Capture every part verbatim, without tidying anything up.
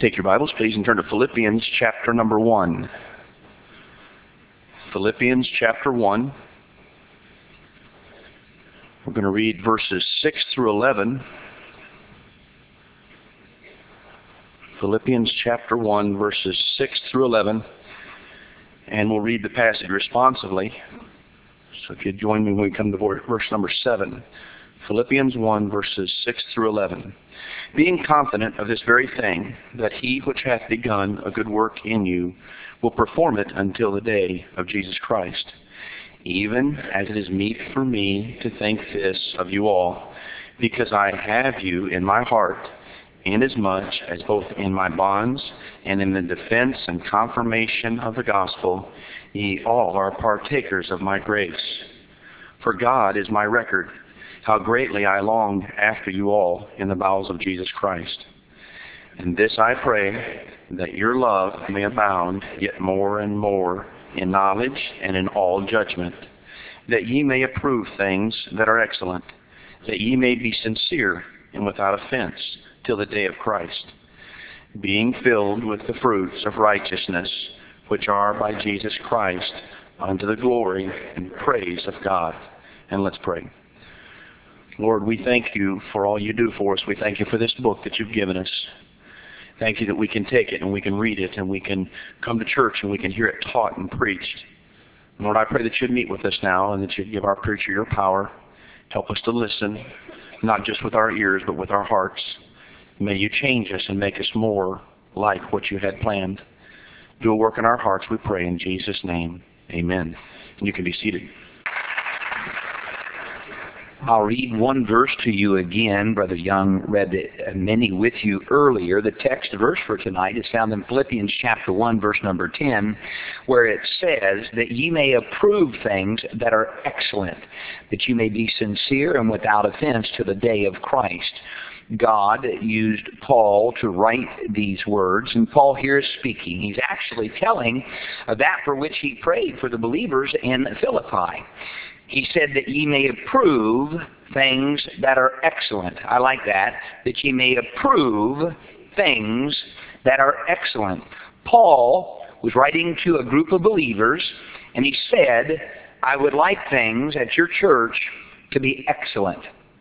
Take your Bibles, please, and turn to Philippians chapter number one. Philippians chapter one. We're going to read verses six through eleven. Philippians chapter one, verses six through eleven. And we'll read the passage responsively. So if you'd join me when we come to verse number seven. Philippians one, verses six through eleven. Being confident of this very thing, that he which hath begun a good work in you will perform it until the day of Jesus Christ. Even as it is meet for me to think this of you all, because I have you in my heart, inasmuch as both in my bonds and in the defense and confirmation of the gospel, ye all are partakers of my grace. For God is my record, how greatly I long after you all in the bowels of Jesus Christ. And this I pray, that your love may abound yet more and more in knowledge and in all judgment, that ye may approve things that are excellent, that ye may be sincere and without offense till the day of Christ, being filled with the fruits of righteousness, which are by Jesus Christ, unto the glory and praise of God. And let's pray. Lord, we thank you for all you do for us. We thank you for this book that you've given us. Thank you that we can take it and we can read it and we can come to church and we can hear it taught and preached. Lord, I pray that you'd meet with us now and that you'd give our preacher your power. Help us to listen, not just with our ears, but with our hearts. May you change us and make us more like what you had planned. Do a work in our hearts, we pray in Jesus' name. Amen. And you can be seated. I'll read one verse to you again. Brother Young read many with you earlier. The text verse for tonight is found in Philippians chapter one, verse number ten, where it says that ye may approve things that are excellent, that ye may be sincere and without offense to the day of Christ. God used Paul to write these words, and Paul here is speaking. He's actually telling that for which he prayed for the believers in Philippi. He said that ye may approve things that are excellent. I like that, that ye may approve things that are excellent. Paul was writing to a group of believers, and he said, I would like things at your church to be excellent.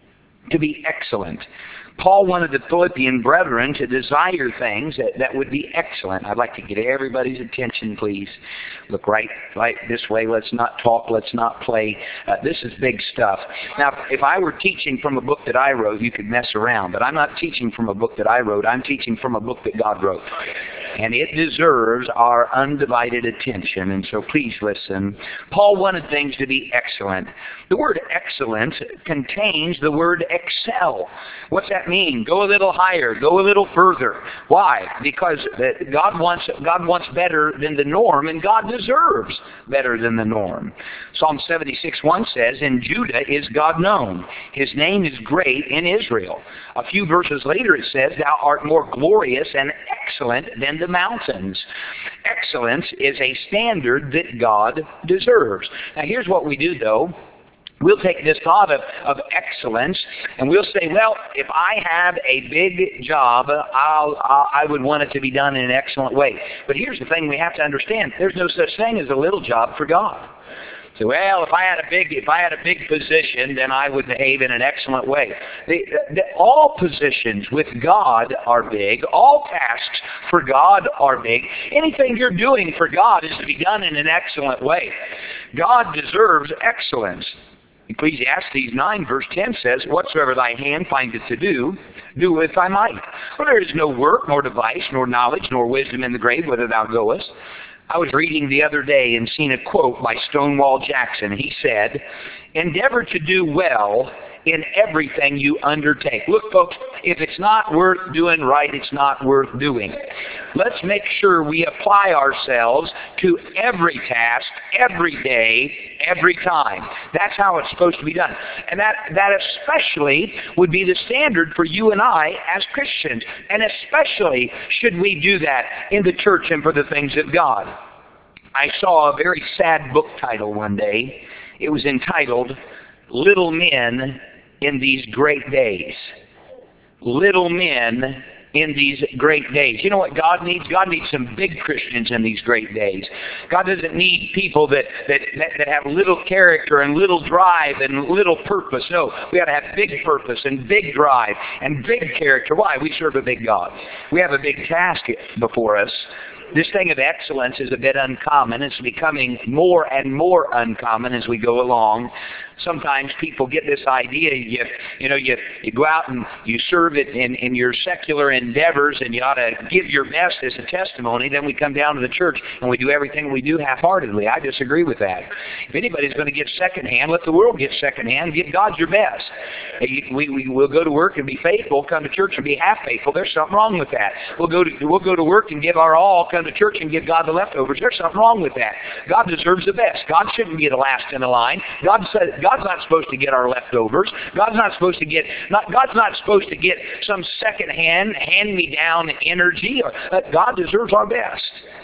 To be excellent. Paul wanted the Philippian brethren to desire things that, that would be excellent. I'd like to get everybody's attention, please. Look right, right this way. Let's not talk. Let's not play. Uh, this is big stuff. Now, if I were teaching from a book that I wrote, you could mess around. But I'm not teaching from a book that I wrote. I'm teaching from a book that God wrote. And it deserves our undivided attention. And so please listen. Paul wanted things to be excellent. The word excellent contains the word excel. What's that mean? Go a little higher. Go a little further. Why? Because God wants, God wants better than the norm, and God deserves better than the norm. Psalm seventy-six one says, in Judah is God known. His name is great in Israel. A few verses later it says, thou art more glorious and excellent than the mountains. Excellence is a standard that God deserves. Now here's what we do though. We'll take this thought of, of excellence and we'll say, well, if I have a big job, I'll, I'll, I would want it to be done in an excellent way. But here's the thing we have to understand. There's no such thing as a little job for God. So, well, if I had a big, if I had a big position, then I would behave in an excellent way. The, the, all positions with God are big. All tasks for God are big. Anything you're doing for God is to be done in an excellent way. God deserves excellence. Ecclesiastes nine verse ten says, whatsoever thy hand findeth to do, do with thy might. For there is no work, nor device, nor knowledge, nor wisdom in the grave whither thou goest. I was reading the other day and seen a quote by Stonewall Jackson. He said, endeavor to do well in everything you undertake. Look, folks, if it's not worth doing right, it's not worth doing. Let's make sure we apply ourselves to every task, every day, every time. That's how it's supposed to be done. And that, that especially would be the standard for you and I as Christians. And especially should we do that in the church and for the things of God. I saw a very sad book title one day. It was entitled, Little Men in These Great Days. Little Men in these great days. You know what God needs? God needs some big Christians in these great days. God doesn't need people that, that, that, that have little character and little drive and little purpose. No, we got to have big purpose and big drive and big character. Why? We serve a big God. We have a big task before us. This thing of excellence is a bit uncommon. It's becoming more and more uncommon as we go along. Sometimes people get this idea, you, you know, you, you go out and you serve it in, in your secular endeavors and you ought to give your best as a testimony. Then we come down to the church and we do everything we do half-heartedly. I disagree with that. If anybody's going to get secondhand, let the world get secondhand. Give God your best. We, we, we'll go to work and be faithful, come to church and be half faithful. There's something wrong with that. We'll go to, we'll go to work and give our all, come to church and give God the leftovers. There's something wrong with that. God deserves the best. God shouldn't be the last in the line. God said, God's not supposed to get our leftovers. God's not supposed to get not God's not supposed to get some second-hand, hand-me-down energy. Or, uh, God deserves our best.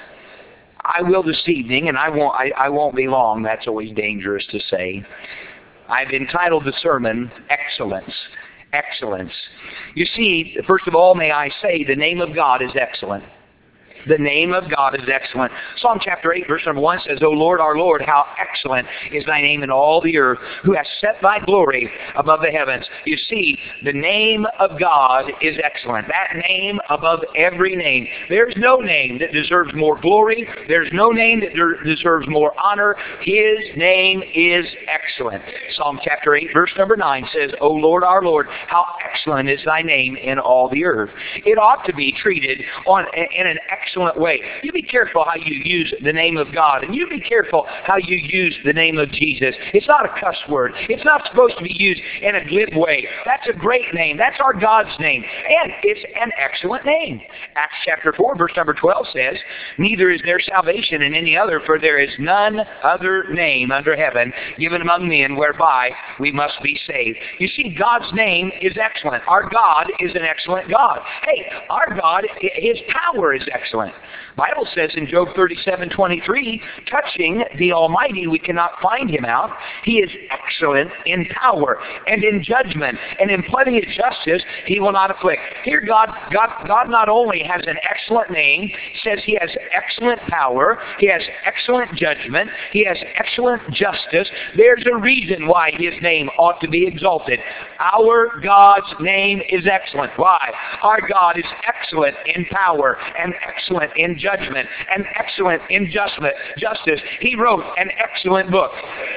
I will this evening, and I won't. I, I won't be long. That's always dangerous to say. I've entitled the sermon "Excellence." Excellence. You see, first of all, may I say, the name of God is excellent. The name of God is excellent. Psalm chapter eight, verse number one says, O Lord, our Lord, how excellent is thy name in all the earth, who has set thy glory above the heavens. You see, the name of God is excellent. That name above every name. There's no name that deserves more glory. There's no name that de- deserves more honor. His name is excellent. Psalm chapter eight, verse number nine says, O Lord, our Lord, how excellent is thy name in all the earth. It ought to be treated on in an excellent way. You be careful how you use the name of God, and you be careful how you use the name of Jesus. It's not a cuss word. It's not supposed to be used in a glib way. That's a great name. That's our God's name, and it's an excellent name. Acts chapter four, verse number twelve says, Neither is there salvation in any other, for there is none other name under heaven given among men whereby we must be saved. You see, God's name is excellent. Our God is an excellent God. Hey, our God, His power is excellent. The Bible says in Job thirty-seven twenty-three, touching the Almighty, we cannot find Him out. He is excellent in power and in judgment, and in plenty of justice He will not afflict. Here God, God, God not only has an excellent name, says He has excellent power, He has excellent judgment, He has excellent justice. There's a reason why His name ought to be exalted. Our God's name is excellent. Why? Our God is excellent in power and excellent in judgment and excellent in justice. He wrote an excellent book.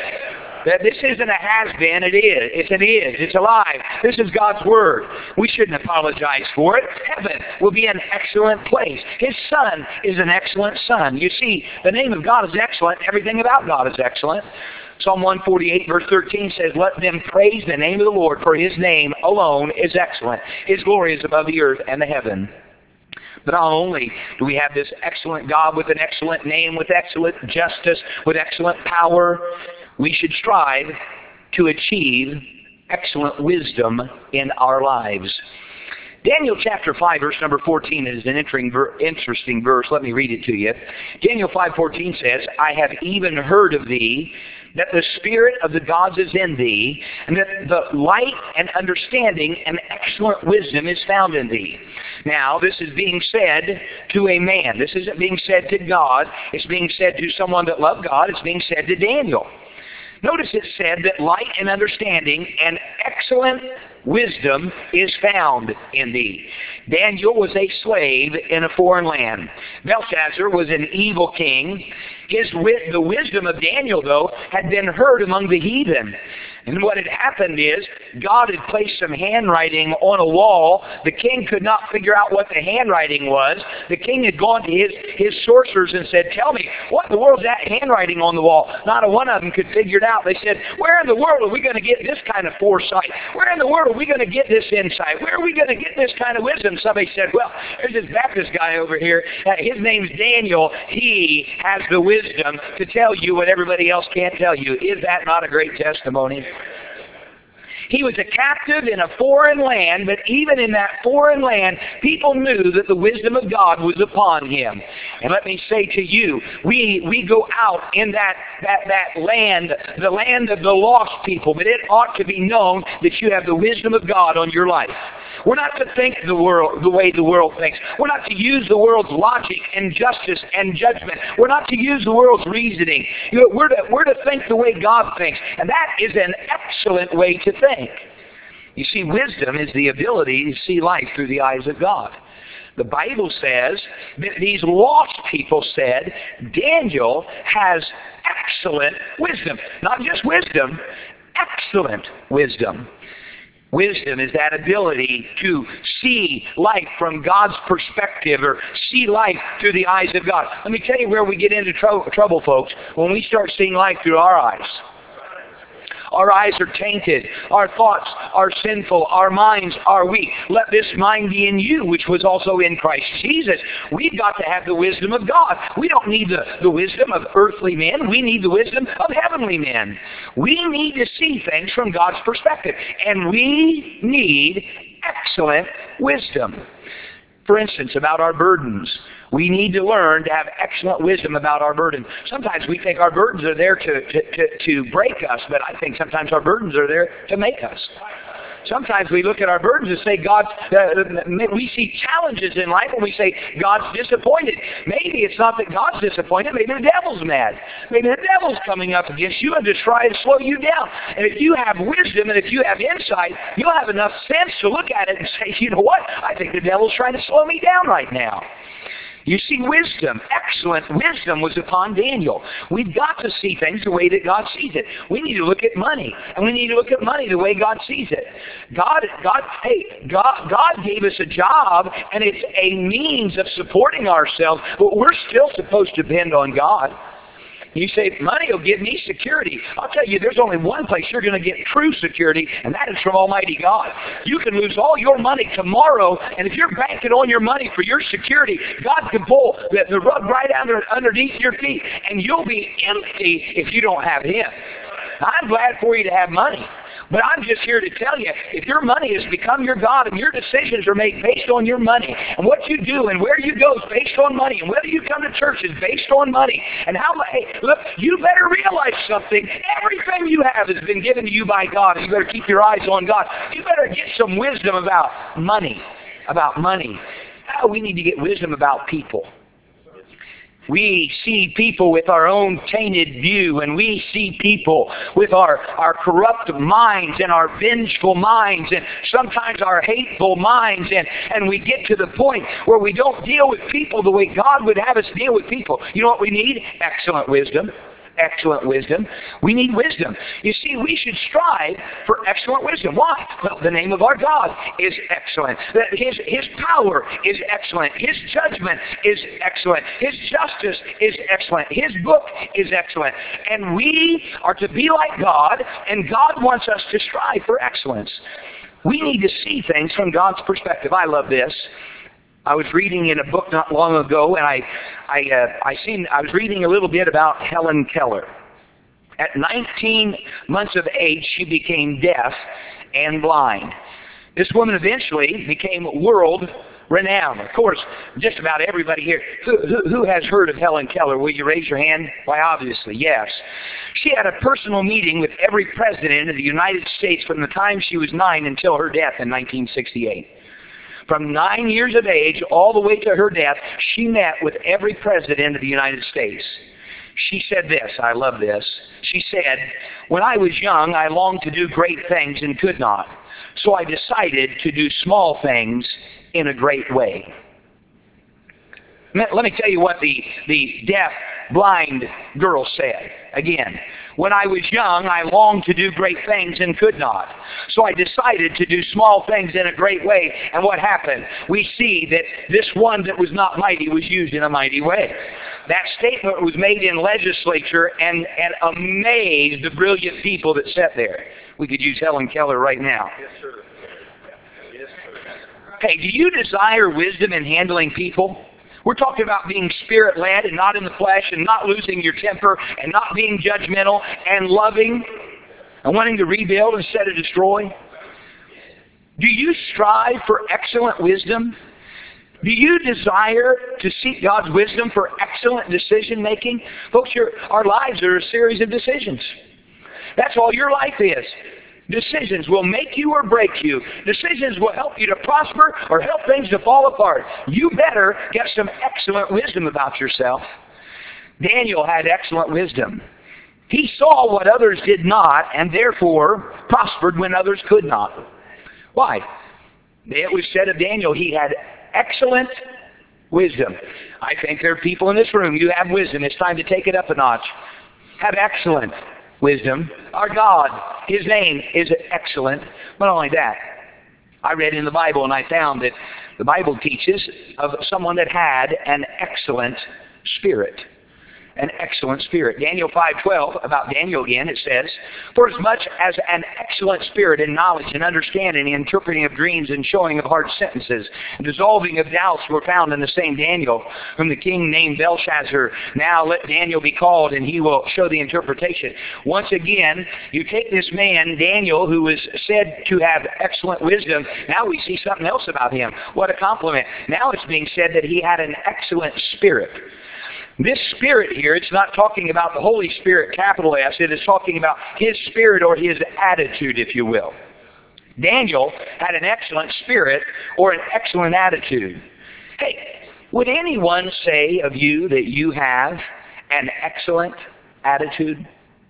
That this isn't a has-been, it is. It's an is. It's alive. This is God's Word. We shouldn't apologize for it. Heaven will be an excellent place. His Son is an excellent Son. You see, the name of God is excellent. Everything about God is excellent. Psalm one forty-eight, verse thirteen says, Let them praise the name of the Lord, for His name alone is excellent. His glory is above the earth and the heaven. But not only do we have this excellent God with an excellent name, with excellent justice, with excellent power, we should strive to achieve excellent wisdom in our lives. Daniel chapter five, verse number fourteen is an interesting verse. Let me read it to you. Daniel five fourteen says, I have even heard of thee, that the spirit of the gods is in thee, and that the light and understanding and excellent wisdom is found in thee. Now, this is being said to a man. This isn't being said to God. It's being said to someone that loved God. It's being said to Daniel. Notice it said that light and understanding and excellent wisdom is found in thee. Daniel was a slave in a foreign land. Belshazzar was an evil king. His the wisdom of Daniel, though, had been heard among the heathen. And what had happened is, God had placed some handwriting on a wall. The king could not figure out what the handwriting was. The king had gone to his, his sorcerers and said, tell me, what in the world is that handwriting on the wall? Not a one of them could figure it out. They said, where in the world are we going to get this kind of foresight? Where in the world are we going to get this insight? Where are we going to get this kind of wisdom? Somebody said, well, there's this Baptist guy over here. Uh, his name's Daniel. He has the wisdom to tell you what everybody else can't tell you. Is that not a great testimony? He was a captive in a foreign land, but even in that foreign land, people knew that the wisdom of God was upon him. And let me say to you, we we go out in that, that, that land, the land of the lost people, but it ought to be known that you have the wisdom of God on your life. We're not to think the world the way the world thinks. We're not to use the world's logic and justice and judgment. We're not to use the world's reasoning. You know, we're to, we're to think the way God thinks. And that is an excellent way to think. You see, wisdom is the ability to see life through the eyes of God. The Bible says that these lost people said, Daniel has excellent wisdom. Not just wisdom, excellent wisdom. Wisdom is that ability to see life from God's perspective, or see life through the eyes of God. Let me tell you where we get into tr- trouble, folks, when we start seeing life through our eyes. Our eyes are tainted. Our thoughts are sinful. Our minds are weak. Let this mind be in you, which was also in Christ Jesus. We've got to have the wisdom of God. We don't need the, the wisdom of earthly men. We need the wisdom of heavenly men. We need to see things from God's perspective. And we need excellent wisdom. For instance, about our burdens. We need to learn to have excellent wisdom about our burden. Sometimes we think our burdens are there to, to, to, to break us, but I think sometimes our burdens are there to make us. Sometimes we look at our burdens and say, God, uh, we see challenges in life and we say, God's disappointed. Maybe it's not that God's disappointed. Maybe the devil's mad. Maybe the devil's coming up against you and just trying to slow you down. And if you have wisdom and if you have insight, you'll have enough sense to look at it and say, you know what? I think the devil's trying to slow me down right now. You see, wisdom, excellent wisdom was upon Daniel. We've got to see things the way that God sees it. We need to look at money, and we need to look at money the way God sees it. God, God, hey, God, God gave us a job, and it's a means of supporting ourselves, but we're still supposed to depend on God. You say, money will give me security. I'll tell you, there's only one place you're going to get true security, and that is from Almighty God. You can lose all your money tomorrow, and if you're banking on your money for your security, God can pull the, the rug right under, underneath your feet, and you'll be empty if you don't have Him. I'm glad for you to have money. But I'm just here to tell you, if your money has become your God and your decisions are made based on your money, and what you do and where you go is based on money, and whether you come to church is based on money, and how, hey, look, you better realize something. Everything you have has been given to you by God, and you better keep your eyes on God. You better get some wisdom about money, about money. Oh, we need to get wisdom about people. We see people with our own tainted view, and we see people with our, our corrupt minds and our vengeful minds and sometimes our hateful minds, and, and we get to the point where we don't deal with people the way God would have us deal with people. You know what we need? Excellent wisdom. Excellent wisdom. We need wisdom. You see, we should strive for excellent wisdom. Why? Well, the name of our God is excellent. His, his power is excellent. His judgment is excellent. His justice is excellent. His book is excellent. And we are to be like God, and God wants us to strive for excellence. We need to see things from God's perspective. I love this. I was reading in a book not long ago, and I, I, uh, I seen, I was reading a little bit about Helen Keller. At nineteen months of age, she became deaf and blind. This woman eventually became world renowned. Of course, just about everybody here. Who, who, who has heard of Helen Keller? Will you raise your hand? Why, obviously, yes. She had a personal meeting with every president of the United States from the time she was nine until her death in nineteen sixty-eight. From nine years of age all the way to her death, she met with every president of the United States. She said this, I love this. She said, when I was young, I longed to do great things and could not. So I decided to do small things in a great way. Let me tell you what the, the deaf, blind girl said. Again, when I was young, I longed to do great things and could not. So I decided to do small things in a great way. And what happened? We see that this one that was not mighty was used in a mighty way. That statement was made in legislature and, and amazed the brilliant people that sat there. We could use Helen Keller right now. Yes, sir. Yes, sir. Hey, do you desire wisdom in handling people? We're talking about being spirit-led and not in the flesh, and not losing your temper and not being judgmental and loving and wanting to rebuild instead of destroy. Do you strive for excellent wisdom? Do you desire to seek God's wisdom for excellent decision-making? Folks, your, our lives are a series of decisions. That's all your life is. Decisions will make you or break you. Decisions will help you to prosper or help things to fall apart. You better get some excellent wisdom about yourself. Daniel had excellent wisdom. He saw what others did not and therefore prospered when others could not. Why? It was said of Daniel, he had excellent wisdom. I think there are people in this room, you have wisdom. It's time to take it up a notch. Have excellent wisdom. Our God, His name is excellent. Not only that, I read in the Bible and I found that the Bible teaches of someone that had an excellent spirit. An excellent spirit. Daniel five twelve, about Daniel again, it says, "For as much as an excellent spirit in knowledge and understanding, interpreting of dreams and showing of hard sentences, and dissolving of doubts were found in the same Daniel, whom the king named Belshazzar. Now let Daniel be called, and he will show the interpretation." Once again, you take this man, Daniel, who was said to have excellent wisdom. Now we see something else about him. What a compliment. Now it's being said that he had an excellent spirit. This spirit here, it's not talking about the Holy Spirit, capital S. It is talking about his spirit or his attitude, if you will. Daniel had an excellent spirit or an excellent attitude. Hey, would anyone say of you that you have an excellent attitude?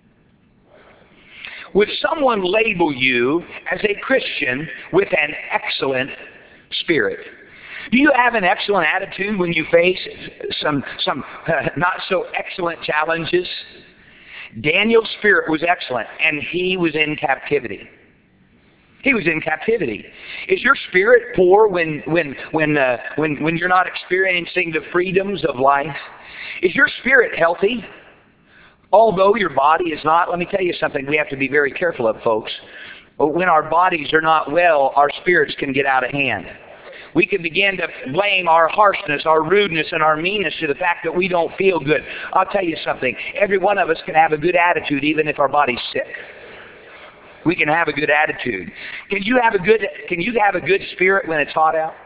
Would someone label you as a Christian with an excellent spirit? Do you have an excellent attitude when you face some some uh, not so excellent challenges? Daniel's spirit was excellent, and he was in captivity. He was in captivity. Is your spirit poor when when when uh, when when you're not experiencing the freedoms of life? Is your spirit healthy? Although your body is not, let me tell you something we have to be very careful of, folks. When our bodies are not well, our spirits can get out of hand. We can begin to blame our harshness, our rudeness, and our meanness to the fact that we don't feel good. I'll tell you something. Every one of us can have a good attitude even if our body's sick. We can have a good attitude. Can you have a good, can you have a good spirit when it's hot out?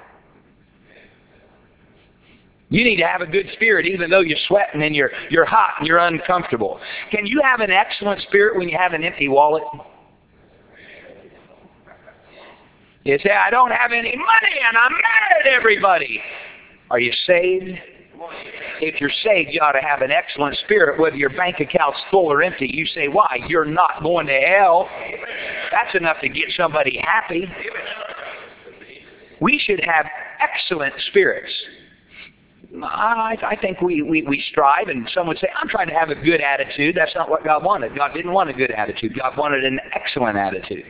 You need to have a good spirit even though you're sweating and you're, you're hot and you're uncomfortable. Can you have an excellent spirit when you have an empty wallet? You say, I don't have any money and I'm mad at everybody. Are you saved? If you're saved, you ought to have an excellent spirit, whether your bank account's full or empty. You say, why? You're not going to hell. That's enough to get somebody happy. We should have excellent spirits. I, I think we, we, we strive, and some would say, I'm trying to have a good attitude. That's not what God wanted. God didn't want a good attitude. God wanted an excellent attitude.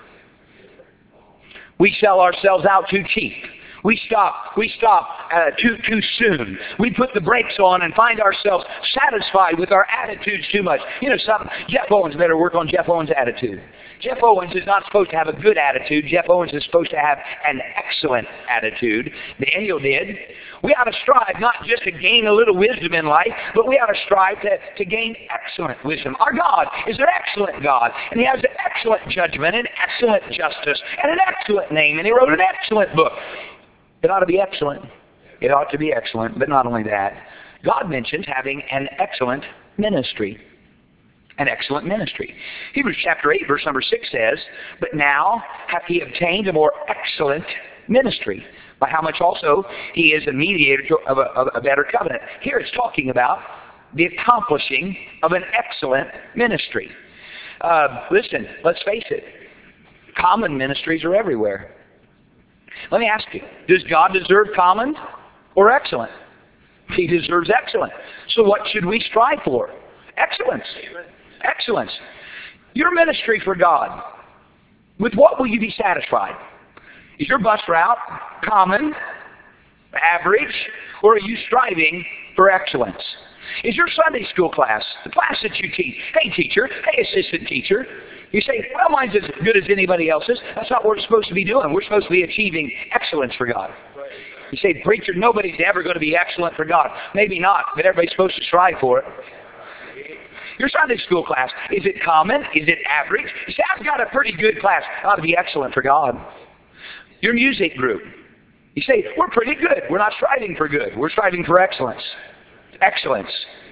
We sell ourselves out too cheap. We stop. We stop uh, too too soon. We put the brakes on and find ourselves satisfied with our attitudes too much. You know something? Jeff Owens better work on Jeff Owens' attitude. Jeff Owens is not supposed to have a good attitude. Jeff Owens is supposed to have an excellent attitude. Daniel did. We ought to strive not just to gain a little wisdom in life, but we ought to strive to, to gain excellent wisdom. Our God is an excellent God, and He has an excellent judgment, an excellent justice, and an excellent name, and He wrote an excellent book. It ought to be excellent. It ought to be excellent, but not only that. God mentions having an excellent ministry. An excellent ministry. Hebrews chapter eight, verse number six says, But now hath He obtained a more excellent ministry, by how much also He is a mediator of a, of a better covenant. Here it's talking about the accomplishing of an excellent ministry. Uh, listen, let's face it. Common ministries are everywhere. Let me ask you, does God deserve common or excellent? He deserves excellent. So what should we strive for? Excellence. Excellence. Your ministry for God, with what will you be satisfied? Is your bus route common, average, or are you striving for excellence? Is your Sunday school class, the class that you teach, hey teacher, hey assistant teacher, you say, well, mine's as good as anybody else's. That's not what we're supposed to be doing. We're supposed to be achieving excellence for God. You say, preacher, nobody's ever going to be excellent for God. Maybe not, but everybody's supposed to strive for it. Your Sunday school class, is it common? Is it average? You say, I've got a pretty good class. It ought to be excellent for God. Your music group, you say, we're pretty good. We're not striving for good. We're striving for excellence. Excellence.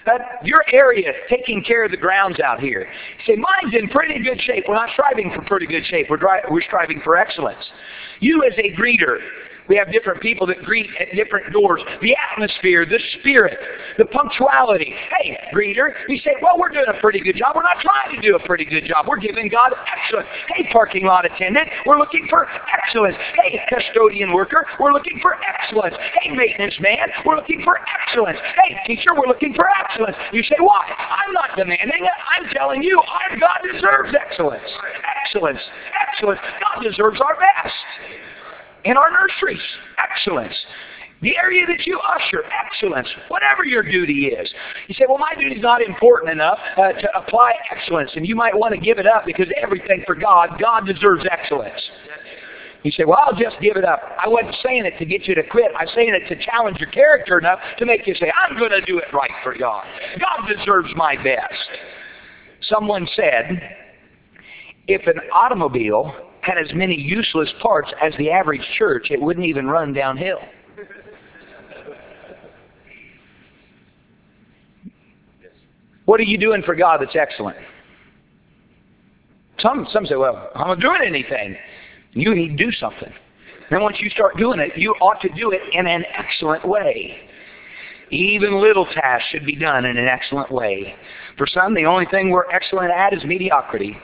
That your area taking care of the grounds out here. You say, mine's in pretty good shape. We're not striving for pretty good shape. We're, dri- we're striving for excellence. You as a greeter, we have different people that greet at different doors. The atmosphere, the spirit, the punctuality. Hey, greeter, you say, well, we're doing a pretty good job. We're not trying to do a pretty good job. We're giving God excellence. Hey, parking lot attendant, we're looking for excellence. Hey, custodian worker, we're looking for excellence. Hey, maintenance man, we're looking for excellence. Hey, teacher, we're looking for excellence. You say, why? I'm not demanding it. I'm telling you, our God deserves excellence. Excellence. Excellence. God deserves our best. In our nurseries, excellence. The area that you usher, excellence. Whatever your duty is. You say, well, my duty is not important enough uh, to apply excellence, and you might want to give it up because everything for God, God deserves excellence. You say, well, I'll just give it up. I wasn't saying it to get you to quit. I'm saying it to challenge your character enough to make you say, I'm going to do it right for God. God deserves my best. Someone said, if an automobile had as many useless parts as the average church, it wouldn't even run downhill. What are you doing for God that's excellent? Some some say, well, I'm not doing anything. You need to do something. Then once you start doing it, you ought to do it in an excellent way. Even little tasks should be done in an excellent way. For some, the only thing we're excellent at is mediocrity.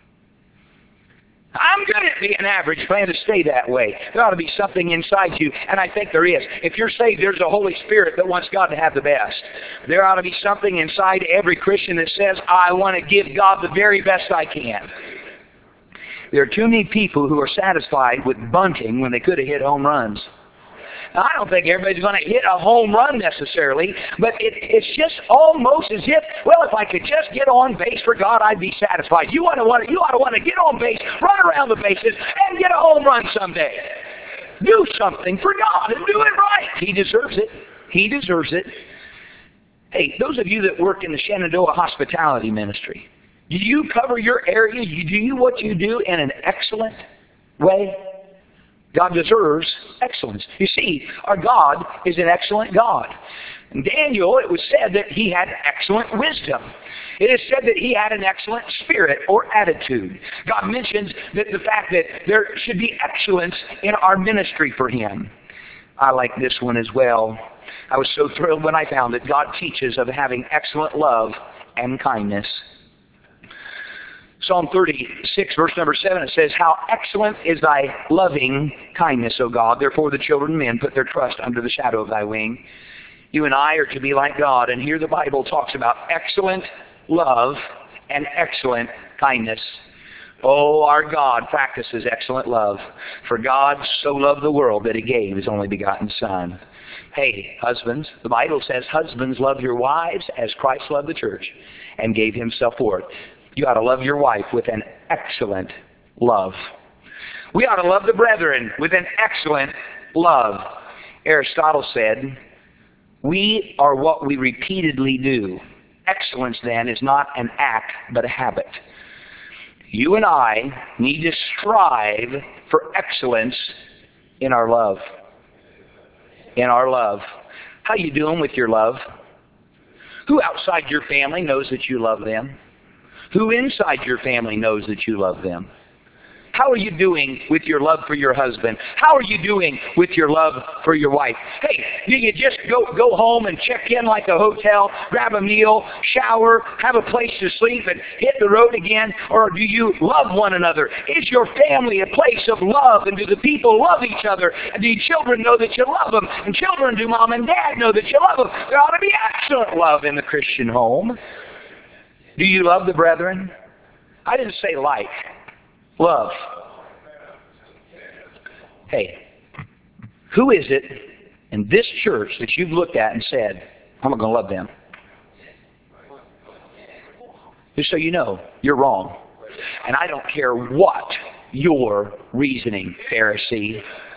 I'm good at being average. Plan to stay that way. There ought to be something inside you, and I think there is. If you're saved, there's a Holy Spirit that wants God to have the best. There ought to be something inside every Christian that says, I want to give God the very best I can. There are too many people who are satisfied with bunting when they could have hit home runs. Now, I don't think everybody's going to hit a home run necessarily, but it, it's just almost as if, well, if I could just get on base for God, I'd be satisfied. You want to want to, you ought to want to get on base, run around the bases, and get a home run someday. Do something for God and do it right. He deserves it. He deserves it. Hey, those of you that work in the Shenandoah Hospitality Ministry, do you cover your area? Do you what you do in an excellent way? God deserves excellence. You see, our God is an excellent God. In Daniel, it was said that he had excellent wisdom. It is said that he had an excellent spirit or attitude. God mentions that the fact that there should be excellence in our ministry for him. I like this one as well. I was so thrilled when I found that God teaches of having excellent love and kindness. Psalm thirty-six, verse number seven, it says, how excellent is thy loving kindness, O God. Therefore the children of men put their trust under the shadow of thy wing. You and I are to be like God. And here the Bible talks about excellent love and excellent kindness. Oh, our God practices excellent love. For God so loved the world that he gave his only begotten Son. Hey, husbands, the Bible says, husbands, love your wives as Christ loved the church and gave himself for it. You ought to love your wife with an excellent love. We ought to love the brethren with an excellent love. Aristotle said, we are what we repeatedly do. Excellence, then, is not an act, but a habit. You and I need to strive for excellence in our love. In our love. How you doing with your love? Who outside your family knows that you love them? Who inside your family knows that you love them? How are you doing with your love for your husband? How are you doing with your love for your wife? Hey, do you just go, go home and check in like a hotel, grab a meal, shower, have a place to sleep, and hit the road again? Or do you love one another? Is your family a place of love? And do the people love each other? And do your children know that you love them? And children, do mom and dad know that you love them? There ought to be excellent love in the Christian home. Do you love the brethren? I didn't say like. Love. Hey, who is it in this church that you've looked at and said, I'm not going to love them? Just so you know, you're wrong. And I don't care what your reasoning, Pharisee.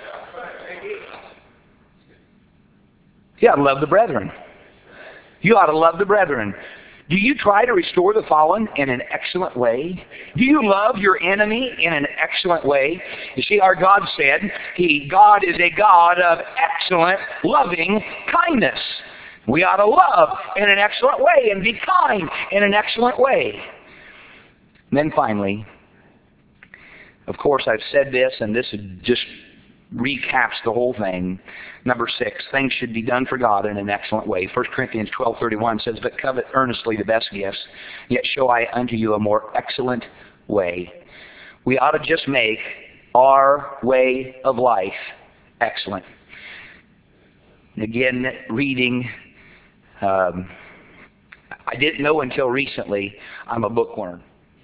You ought to love the brethren. You ought to love the brethren. Do you try to restore the fallen in an excellent way? Do you love your enemy in an excellent way? You see, our God said, He, God is a God of excellent, loving kindness. We ought to love in an excellent way and be kind in an excellent way. And then finally, of course I've said this, and this just recaps the whole thing. Number six, things should be done for God in an excellent way. First Corinthians twelve thirty-one says, "But covet earnestly the best gifts, yet show I unto you a more excellent way." We ought to just make our way of life excellent. Again, reading, um, I didn't know until recently I'm a bookworm.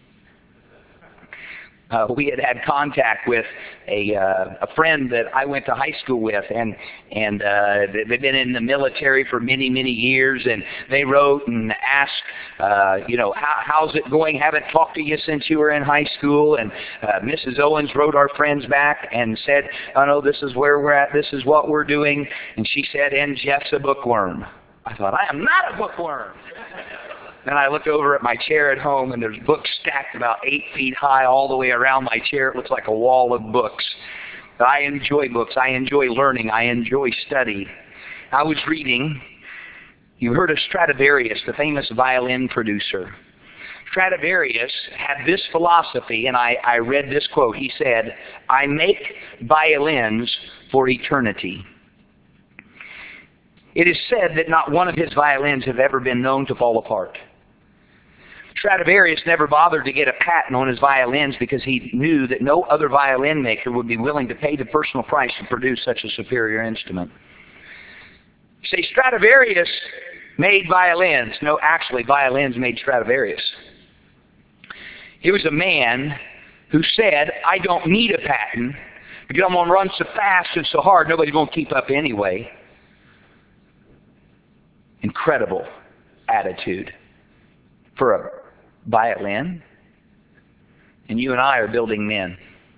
Uh, we had had contact with a uh, a friend that I went to high school with, and and uh, they've been in the military for many many years, and they wrote and asked, uh, you know, how, how's it going? Haven't talked to you since you were in high school. And uh, Missus Owens wrote our friends back and said, "Oh no, this is where we're at. This is what we're doing." And she said, "And Jeff's a bookworm." I thought, I am not a bookworm. Then I look over at my chair at home, and there's books stacked about eight feet high all the way around my chair. It looks like a wall of books. But I enjoy books. I enjoy learning. I enjoy study. I was reading, you heard of Stradivarius, the famous violin producer. Stradivarius had this philosophy, and I, I read this quote. He said, "I make violins for eternity." It is said that not one of his violins have ever been known to fall apart. Stradivarius never bothered to get a patent on his violins because he knew that no other violin maker would be willing to pay the personal price to produce such a superior instrument. You say Stradivarius made violins. No, actually, violins made Stradivarius. He was a man who said, "I don't need a patent because I'm going to run so fast and so hard, nobody's going to keep up anyway." Incredible attitude for a violin. And you and I are building men.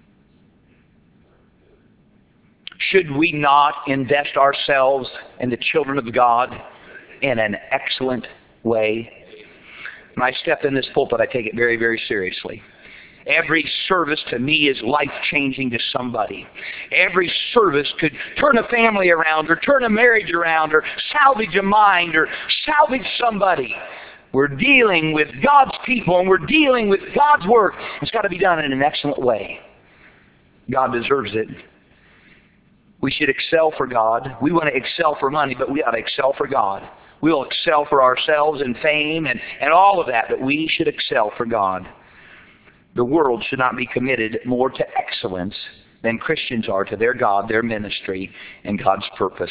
Should we not invest ourselves in the children of God in an excellent way? When I step in this pulpit, I take it very, very seriously. Every service to me is life-changing to somebody. Every service could turn a family around, or turn a marriage around, or salvage a mind, or salvage somebody. We're dealing with God's people, and we're dealing with God's work. It's got to be done in an excellent way. God deserves it. We should excel for God. We want to excel for money, but we ought to excel for God. We'll excel for ourselves and fame and, and all of that, but we should excel for God. The world should not be committed more to excellence than Christians are to their God, their ministry, and God's purpose.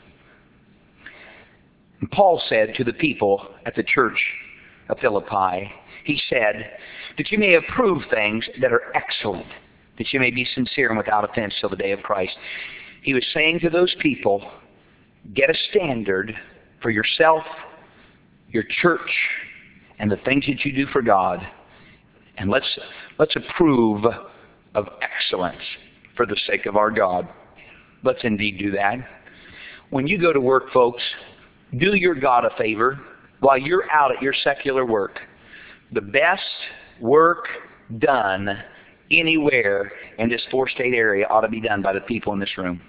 And Paul said to the people at the church of Philippi, he said, that you may approve things that are excellent, that you may be sincere and without offense till the day of Christ. He was saying to those people, get a standard for yourself, your church, and the things that you do for God. And let's let's approve of excellence for the sake of our God. Let's indeed do that. When you go to work, folks, do your God a favor while you're out at your secular work. The best work done anywhere in this four-state area ought to be done by the people in this room.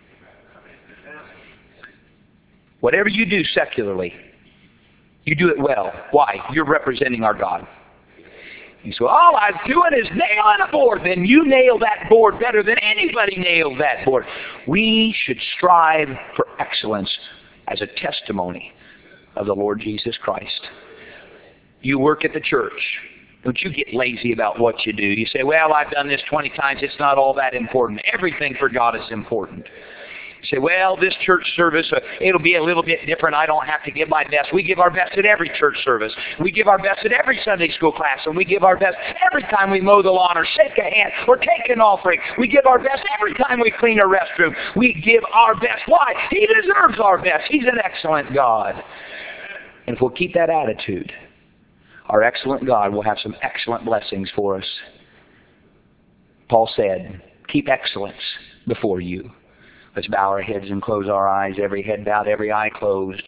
Whatever you do secularly, you do it well. Why? You're representing our God. You say, all I'm doing is nailing a board. Then you nail that board better than anybody nailed that board. We should strive for excellence as a testimony of the Lord Jesus Christ. You work at the church. Don't you get lazy about what you do. You say, well, I've done this twenty times. It's not all that important. Everything for God is important. You say, well, this church service, uh, it'll be a little bit different. I don't have to give my best. We give our best at every church service. We give our best at every Sunday school class. And we give our best every time we mow the lawn or shake a hand or take an offering. We give our best every time we clean a restroom. We give our best. Why? He deserves our best. He's an excellent God. And if we'll keep that attitude, our excellent God will have some excellent blessings for us. Paul said, keep excellence before you. Let's bow our heads and close our eyes. Every head bowed, every eye closed.